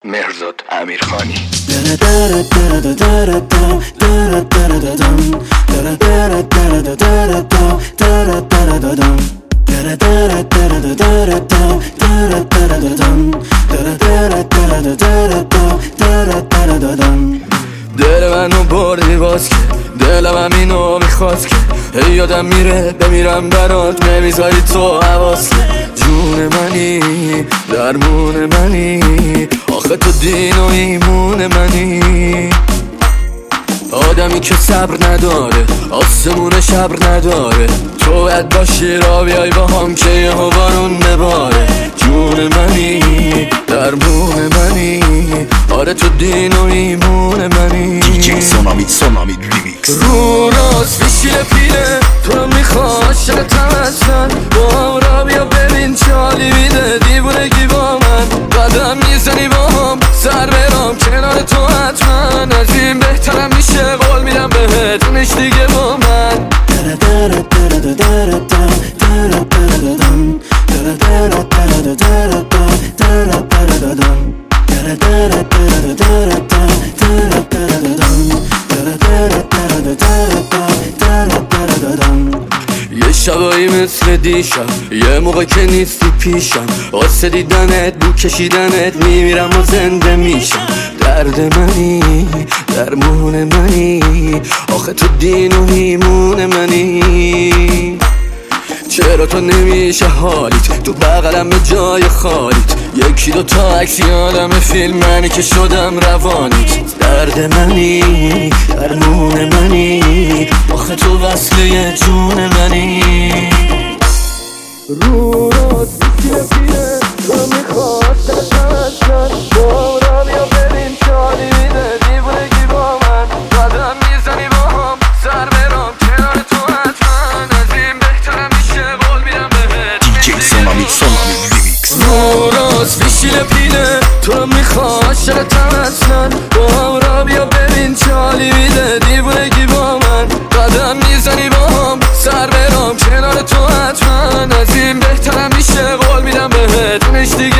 مهرزاد امیرخانی. دل منو بردی باز که دلم همینو میخواست که هی یادم میره بمیرم برات نمیذاری تو حواس که جون منی درمون منی آخه تو دین و ایمون منی آدمی که صبر نداره آسمون شبر نداره تو باید باشی را بیای با هم که یه بارون بباره جون منی درمون منی آره تو دین و ایمون منی دیجی سونامی ریمیکس. رو راست میشیل پیله تو میخواه عاشقتم اصلا با هم را بیا ببین چه حالی میده دیوونگی با من قدم میزنی با هم سر برام کنار تو حتما از این بهترم میشه قول میدم بهت نیش دیگه با من یه شبایی مثل دیشب یه موقع که نیستی پیشم واسه دیدنت بو کشیدنت میمیرم و زنده میشم درد منی درمون منی آخه تو دین و ایمون منی چرا تو نمیشه حالیت تو بغلم به جای خالیت یکی دو تا عکس یادم فیلم منی که شدم روانیت درد منی درمون منی آخه تو وصله جون منی رو راست پیره پیره تو میخواد تشمشن با را بیا ببین چالی میده دیوونگی با من قدم میزنی با هم سر برام کنار تو حتما از این بهترم میشه قول میدم بهت دیجی سونامی ریمیکس. رو راست میشیل پیله تو میخواه عاشقتم اصلا با هم را بیا ببین چالی میده دیوونگی با من قدم میزنی با هم سر برام کنار تو حتما از این بهترم میشه قول میدم بهت نیش دیگه